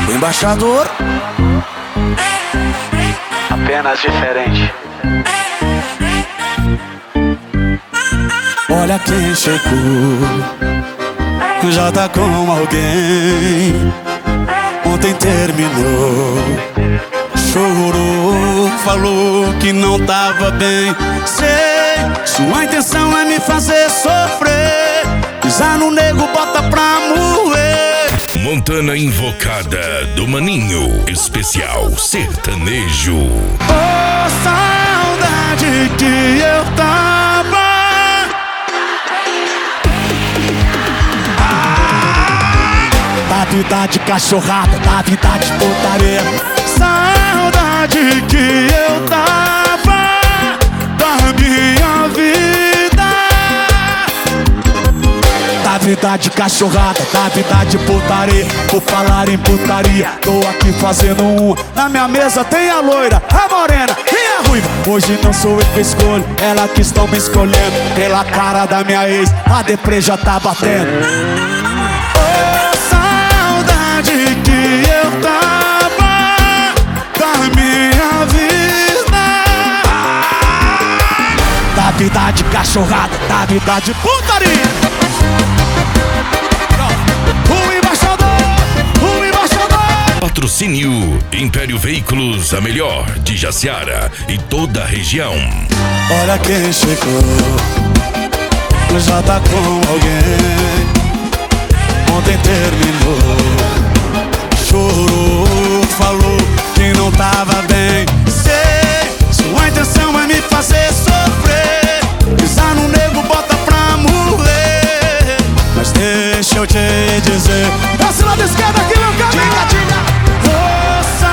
O embaixador, apenas diferente. olha quem chegou, já tá com alguém. Ontem terminou, chorou, falou que não tava bem. Sei, sua intenção é me fazer sofrer, pisar no nego, bota pra moer. Montana Invocada do Maninho, especial sertanejo. Oh, saudade que eu tava. Da vida de cachorrada, da vida de putaria. Saudade que eu tava da minha vida. Da vida de cachorrada, da vida de putaria. Por falar em putaria, tô aqui fazendo um. Na minha mesa tem a loira, a morena e a ruiva. Hoje não sou eu que escolho, ela que estão me escolhendo. Pela cara da minha ex, a deprê já tá batendo. Que eu tava da minha vida. Da vida de cachorrada, da vida de putaria. O embaixador. Patrocínio Império Veículos, a melhor de Jaciara e toda a região. Olha quem chegou, já tá com alguém. Ontem terminou, chorou, falou que não tava bem. Sei, sua intenção é me fazer sofrer, pisar no nego, bota pra moer. Mas deixa eu te dizer, esse lado esquerdo aqui meu caminho. Força.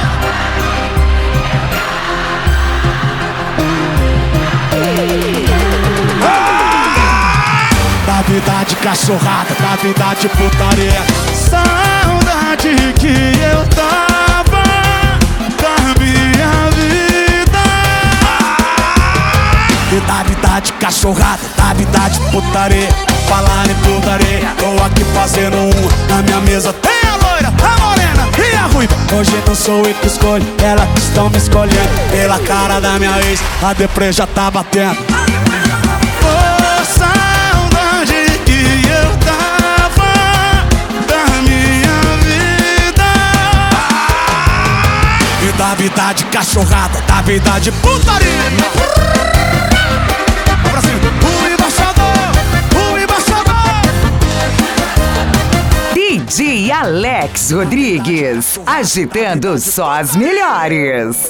Da vida de cachorrada, da vida de putaria. Saudade que eu tava da minha vida. E da vida de cachorrada, da vida de putaria. Falar em putaria, tô aqui fazendo um. Na minha mesa tem a loira, a morena e a ruiva. Hoje não sou eu que escolho, elas estão me escolhendo. Pela cara da minha ex, a deprê já tá batendo. Da vida de cachorrada, da vida de putaria. Pra cima, o embaixador. DJ Alex Rodrigues, agitando só as melhores.